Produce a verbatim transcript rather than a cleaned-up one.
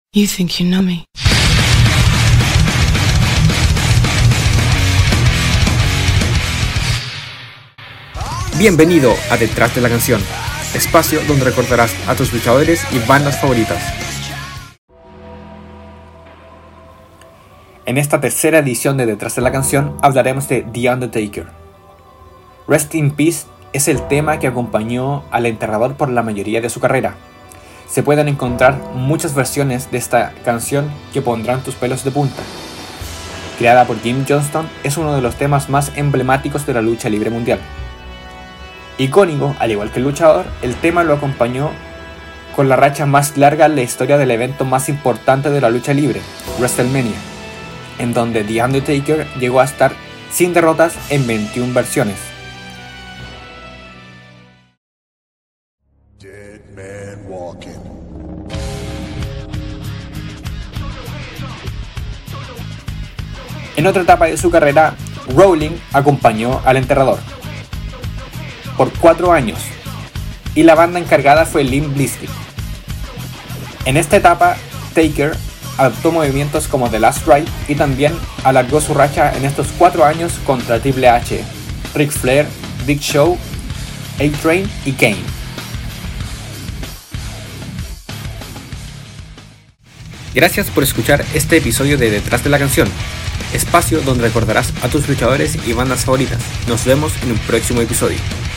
You think you know me. Bienvenido a Detrás de la Canción, espacio donde recordarás a tus luchadores y bandas favoritas. En esta tercera edición de Detrás de la Canción hablaremos de The Undertaker. Rest in Peace es el tema que acompañó al enterrador por la mayoría de su carrera. Se pueden encontrar muchas versiones de esta canción que pondrán tus pelos de punta. Creada por Jim Johnston, es uno de los temas más emblemáticos de la lucha libre mundial. Icónico, al igual que el luchador, el tema lo acompañó con la racha más larga en la historia del evento más importante de la lucha libre, WrestleMania, en donde The Undertaker llegó a estar sin derrotas en veintiuna versiones. Dead man walking. En otra etapa de su carrera, Rowling acompañó al enterrador por cuatro años y la banda encargada fue Limp Bizkit. En esta etapa, Taker adoptó movimientos como The Last Ride y también alargó su racha en estos cuatro años contra Triple H, Ric Flair, Big Show, A-Train y Kane. Gracias por escuchar este episodio de Detrás de la Canción, espacio donde recordarás a tus luchadores y bandas favoritas. Nos vemos en un próximo episodio.